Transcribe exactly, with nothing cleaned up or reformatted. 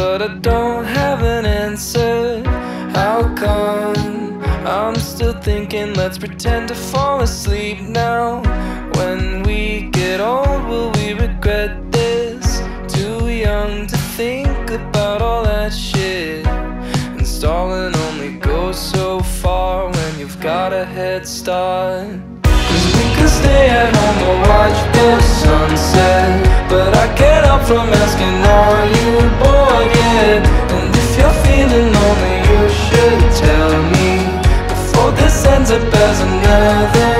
but I don't have an answer. How come I'm still thinking let's pretend to fall asleep now? When we get old, will we regret this? Too young to think about all that shit. And stalling only goes so far when you've got a head start. Cause we could stay at home or watch the sunset, but I can't help from asking, are you bored yet? And if you're feeling lonely, you should tell me before this ends up as another